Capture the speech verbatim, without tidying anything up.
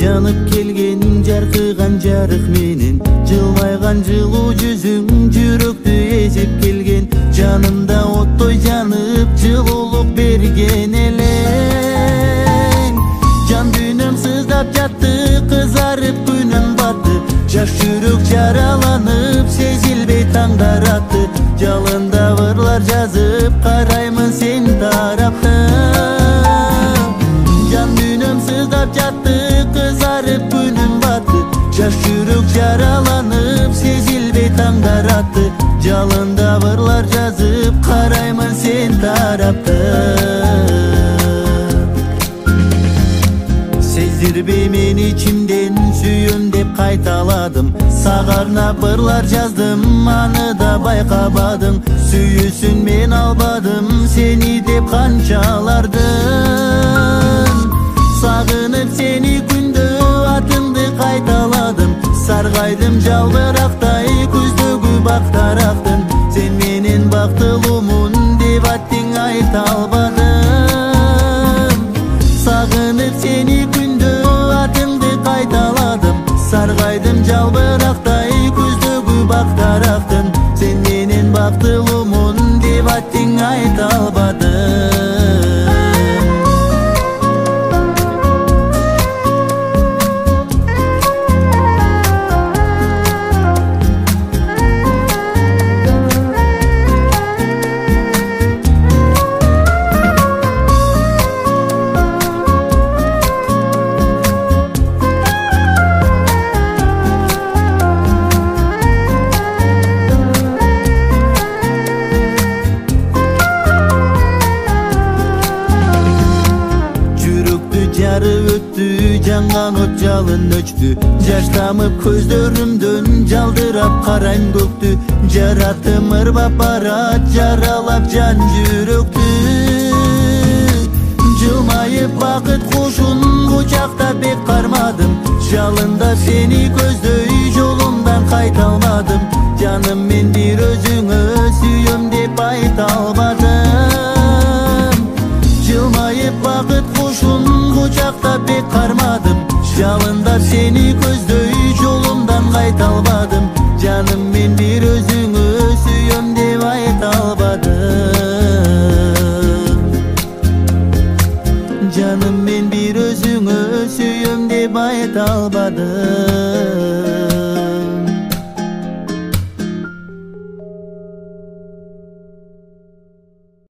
жанып келген жаркыган жарык менен жылмайган жылуу жүзүң жүрөктү эзип келген жанымда оттой жанып жылуулук берген элең жан дүйнөм сыздап жатты кызарып күнүм батты жаш жүрөк жараланып сезилбей таңдар атты жалында ырлар жазып караймын сен тарапта жан дүйнөм сыздап жатты кызарып күнүм батты жаш жүрөк жараланып сезилбей таңдар атты жалында ырлар жазып караймын сен тарапта сездирбей мен ичимден сүйөм деп кайталадым сага арнап ырлар жаздым аны да байкабадым сүйүүсүн мен албадым сени деп канчалардын сагынып сени күндө атыңды кайталадым саргайдым жалбырактай күздөгү бактарактын сен менен бактылуумун деп аттың айта албадым сагынып сени күндө атыңды кайталадым саргайдым жалбырактай күздөгү бактарактын сен менен бактылуумун деп аттың айта албадым жанган от жалын өчтү жаш тамып көздөрүмдөн жалдырап карайм көктү жаратым ырбап барат жаралап жан жүрөктү жылмайып бакыт кушун кучактап бек кармадым жалында сени көздөй жолумдан кайта алмадым жаным мен бир өзүңө сүйөм деп айта албадым жылмайып бакыт кушун кучактап бек кармадым жалында сени көздөй жолумдан кайта албадым жаным мен бир өзүңө сүйөм деп айта албадым жаным мен бир өзүңө сүйөм деп айта албадым